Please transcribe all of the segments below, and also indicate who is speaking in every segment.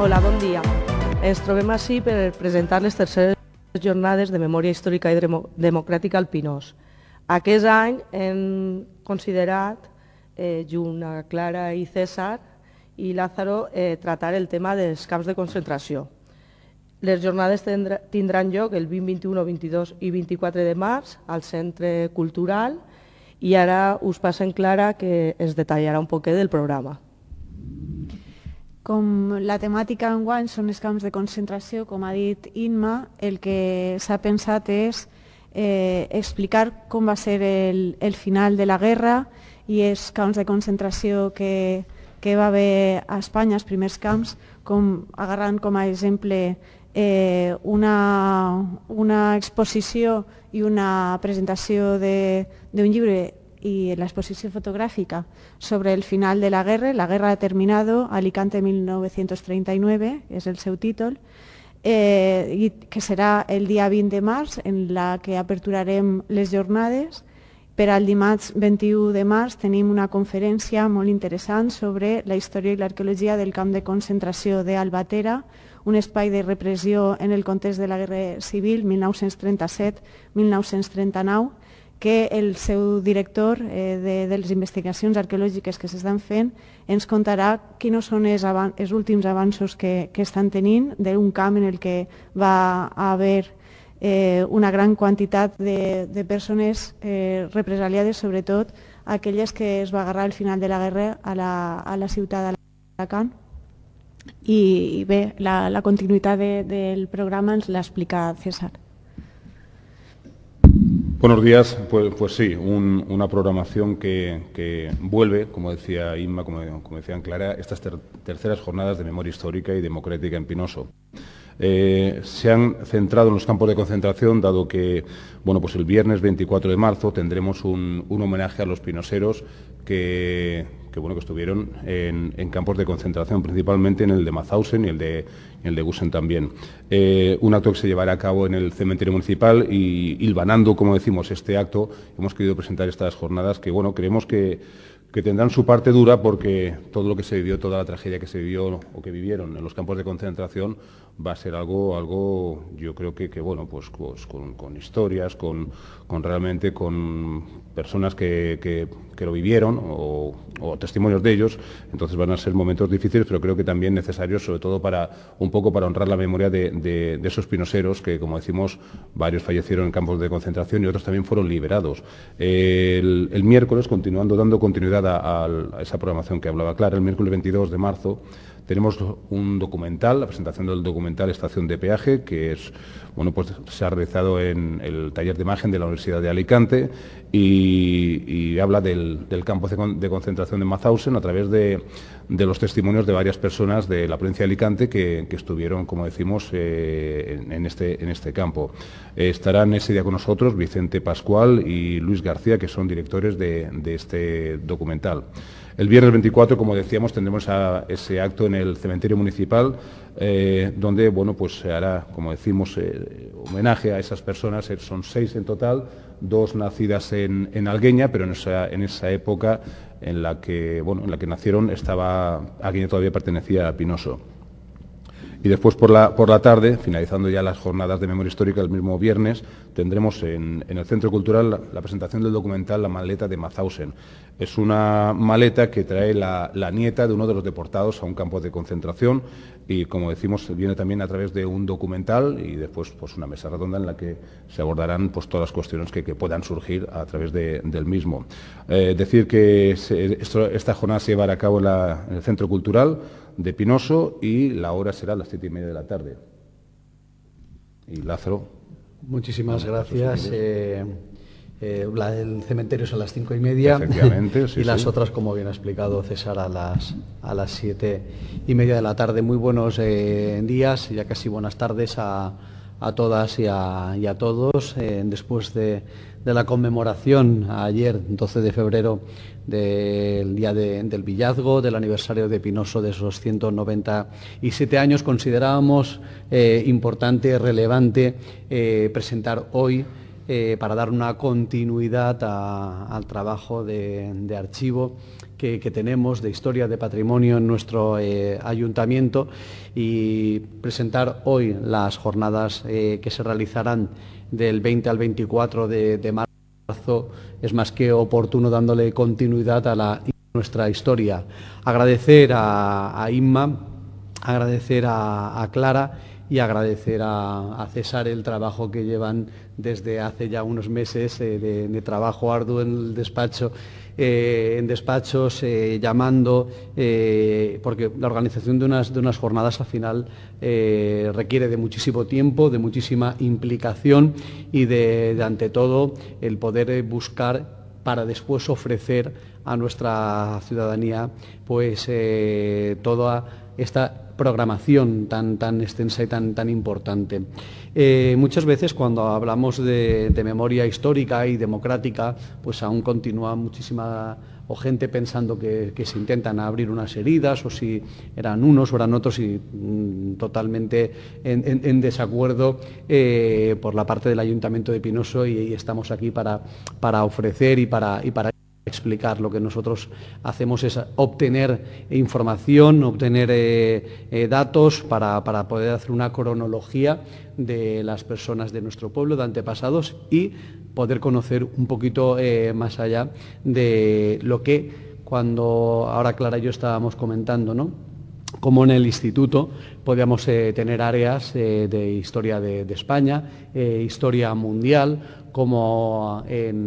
Speaker 1: Hola, bon dia. Ens trobem així per presentar les terceres jornades de Memòria Històrica i Democràtica al Pinós. Aquest any hem considerat, junt a Clara i César i Lázaro, tratar el tema dels camps de concentració. Les jornades tindran lloc el 20, 21, 22 i 24 de març al Centre Cultural i ara us passen Clara que ens detallarà un poquet del programa.
Speaker 2: Com la temàtica enguany són els camps de concentració, com ha dit Inma, el que s'ha pensat és explicar com va ser el final de la guerra i els camps de concentració que va haver a Espanya, els primers camps, agarrant com a exemple una exposició i una presentació d'un llibre y la exposición fotográfica sobre el final de la guerra ha terminado, Alicante 1939, és el seu títol, i que serà el dia 20 de març, en la que aperturarem les jornades. Per al dimarts 21 de març tenim una conferència molt interessant sobre la història i l'arqueologia del camp de concentració d'Albatera, un espai de repressió en el context de la Guerra Civil 1937-1939, que el seu director de les investigacions arqueològiques que s'estan fent ens contarà quins són els últims avanços que estan tenint d'un camp en el que va haver una gran quantitat de persones represaliades, sobretot aquelles que es va agarrar al final de la guerra a la ciutat d'Alacant. I bé, la continuïtat del programa ens l'ha explicat César.
Speaker 3: Buenos días, pues sí, una programación que vuelve, como decía Inma, como decían Clara, estas terceras jornadas de memoria histórica y democrática en Pinoso. Se han centrado en los campos de concentración, dado que pues el viernes 24 de marzo tendremos un homenaje a los pinoseros que estuvieron en campos de concentración, principalmente en el de Mauthausen y el de Gusen también. Un acto que se llevará a cabo en el cementerio municipal y hilvanando, como decimos, este acto, hemos querido presentar estas jornadas que, creemos que tendrán su parte dura porque todo lo que se vivió, toda la tragedia que se vivió o que vivieron en los campos de concentración va a ser algo yo creo que con historias, realmente con personas que lo vivieron o testimonios de ellos. Entonces van a ser momentos difíciles, pero creo que también necesarios, sobre todo para honrar la memoria de esos pinoseros que, como decimos, varios fallecieron en campos de concentración y otros también fueron liberados. El miércoles, dando continuidad a esa programación que hablaba Clara, el miércoles 22 de marzo, tenemos un documental, la presentación del documental Estación de Peaje, que se ha realizado en el taller de imagen de la Universidad de Alicante y habla del campo de concentración de Mauthausen a través de los testimonios de varias personas de la provincia de Alicante que estuvieron, como decimos, en este campo. Estarán ese día con nosotros Vicente Pascual y Luis García, que son directores de este documental. El viernes 24, como decíamos, tendremos ese acto en el cementerio municipal, donde se hará, como decimos, homenaje a esas personas. Son 6 en total, 2 nacidas en Algueña, pero en esa época en la que nacieron Algueña todavía pertenecía a Pinoso. Y después por la tarde, finalizando ya las jornadas de memoria histórica el mismo viernes, tendremos en el Centro Cultural la presentación del documental La maleta de Mauthausen. Es una maleta que trae la nieta de uno de los deportados a un campo de concentración y, como decimos, viene también a través de un documental y después una mesa redonda en la que se abordarán todas las cuestiones que puedan surgir a través del mismo. Decir que esta jornada se llevará a cabo en el Centro Cultural de Pinoso y la hora será a las 7:30 de la tarde. Y Lázaro.
Speaker 4: Muchísimas gracias. El cementerio es a las 5:30.
Speaker 3: Efectivamente, sí,
Speaker 4: y las otras, como bien ha explicado César, a las 7:30 de la tarde. Muy buenos días, ya casi buenas tardes a todas y a todos. Después de la conmemoración ayer, 12 de febrero, del Día del Villazgo, del aniversario de Pinoso de esos 197 años, considerábamos importante, relevante presentar hoy, para dar una continuidad al trabajo de archivo que tenemos de historia, de patrimonio en nuestro ayuntamiento, y presentar hoy las jornadas que se realizarán del 20 al 24 de marzo es más que oportuno, dándole continuidad a nuestra historia. Agradecer a Inma, agradecer a Clara y agradecer a César el trabajo que llevan desde hace ya unos meses de trabajo arduo en el despacho, en despachos, llamando, porque la organización de unas jornadas al final requiere de muchísimo tiempo, de muchísima implicación y de ante todo el poder buscar para después ofrecer a nuestra ciudadanía pues toda esta programación tan extensa y tan importante. Muchas veces cuando hablamos de memoria histórica y democrática, pues aún continúa muchísima gente pensando que se intentan abrir unas heridas, o si eran unos o eran otros, y totalmente en desacuerdo por la parte del Ayuntamiento de Pinoso, y estamos aquí para ofrecer y para explicar. Lo que nosotros hacemos es obtener información, obtener datos para poder hacer una cronología de las personas de nuestro pueblo, de antepasados, y poder conocer un poquito más allá de lo que cuando ahora Clara y yo estábamos comentando, ¿no? Como en el instituto podíamos tener áreas de historia de España, historia mundial, como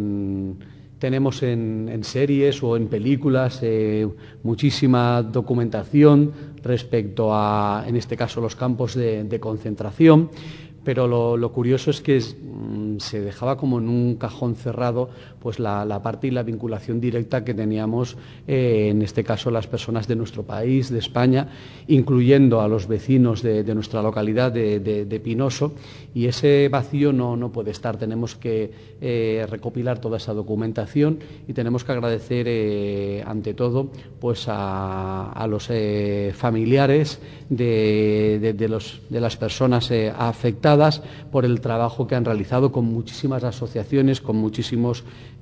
Speaker 4: tenemos en series o en películas muchísima documentación respecto a, en este caso, los campos de concentración, pero lo curioso es que se dejaba como en un cajón cerrado pues la parte y la vinculación directa que teníamos, en este caso las personas de nuestro país, de España, incluyendo a los vecinos de nuestra localidad de Pinoso, y ese vacío no puede estar. Tenemos que recopilar toda esa documentación y tenemos que agradecer ante todo pues a los familiares de las personas afectadas por el trabajo que han realizado con muchísimas asociaciones, con muchísimos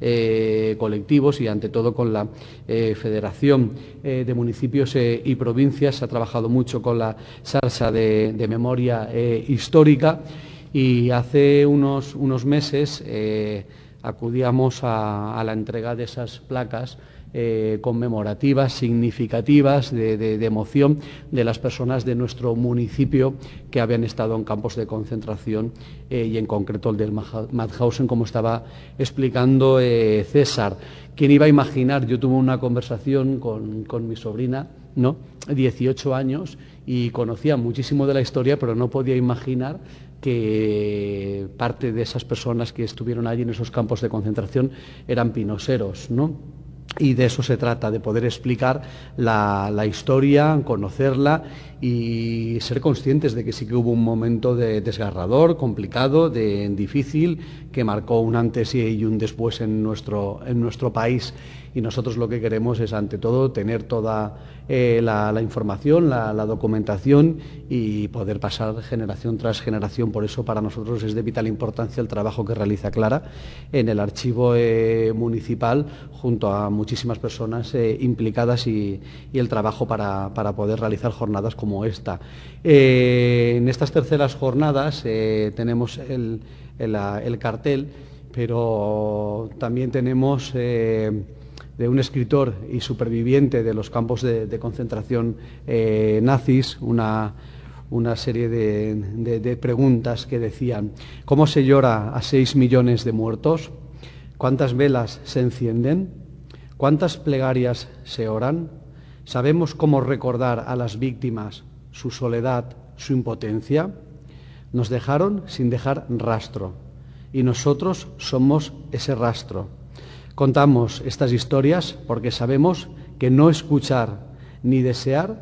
Speaker 4: colectivos y ante todo con la Federación de Municipios y Provincias. Se ha trabajado mucho con la Xarxa de Memoria Histórica, y hace unos meses acudíamos a la entrega de esas placas conmemorativas, significativas, de emoción, de las personas de nuestro municipio que habían estado en campos de concentración, y en concreto el del Mauthausen, como estaba explicando César. ¿Quién iba a imaginar? Yo tuve una conversación con mi sobrina, ¿no?, 18 años, y conocía muchísimo de la historia, pero no podía imaginar que parte de esas personas que estuvieron allí en esos campos de concentración eran pinoseros, ¿no? Y de eso se trata, de poder explicar la historia, conocerla y ser conscientes de que sí que hubo un momento desgarrador, complicado, difícil, que marcó un antes y un después en nuestro país. Y nosotros lo que queremos es, ante todo, tener toda la información, la documentación, y poder pasar generación tras generación. Por eso para nosotros es de vital importancia el trabajo que realiza Clara en el archivo municipal, junto a muchísimas personas implicadas, y el trabajo para poder realizar jornadas como esta. En estas terceras jornadas tenemos el cartel, pero también tenemos de un escritor y superviviente de los campos de concentración nazis, una serie de preguntas que decían: ¿cómo se llora a 6 millones de muertos? ¿Cuántas velas se encienden? ¿Cuántas plegarias se oran? ¿Sabemos cómo recordar a las víctimas su soledad, su impotencia? Nos dejaron sin dejar rastro, y nosotros somos ese rastro. Contamos estas historias porque sabemos que no escuchar ni desear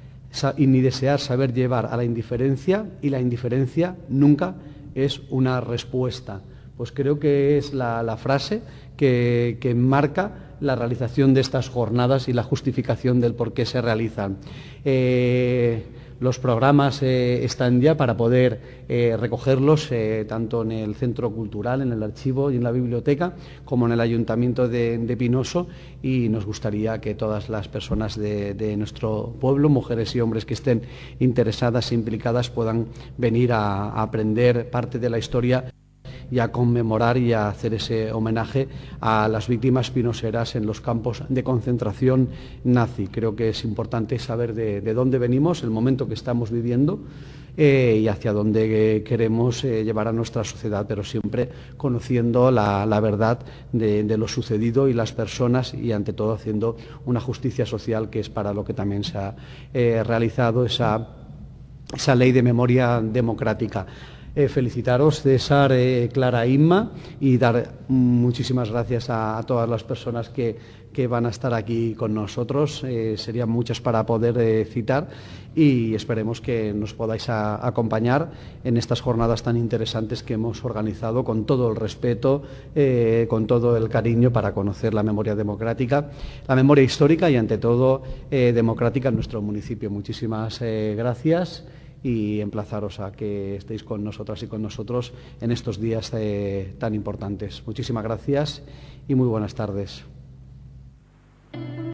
Speaker 4: saber llevar a la indiferencia, y la indiferencia nunca es una respuesta. Pues creo que es la frase que enmarca la realización de estas jornadas y la justificación del por qué se realizan. Los programas están ya para poder recogerlos tanto en el Centro Cultural, en el archivo y en la biblioteca, como en el Ayuntamiento de Pinoso, y nos gustaría que todas las personas de nuestro pueblo, mujeres y hombres que estén interesadas e implicadas, puedan venir a aprender parte de la historia y a conmemorar y a hacer ese homenaje a las víctimas pinoseras en los campos de concentración nazi. Creo que es importante saber de dónde venimos, el momento que estamos viviendo y hacia dónde queremos llevar a nuestra sociedad, pero siempre conociendo la verdad de lo sucedido y las personas, y ante todo haciendo una justicia social, que es para lo que también se ha realizado esa ley de memoria democrática. Felicitaros, César, Clara, Inma, y dar muchísimas gracias a todas las personas que van a estar aquí con nosotros. Serían muchas para poder citar, y esperemos que nos podáis acompañar en estas jornadas tan interesantes que hemos organizado con todo el respeto, con todo el cariño, para conocer la memoria democrática, la memoria histórica y, ante todo, democrática en nuestro municipio. Muchísimas gracias. Y emplazaros a que estéis con nosotras y con nosotros en estos días tan importantes. Muchísimas gracias y muy buenas tardes.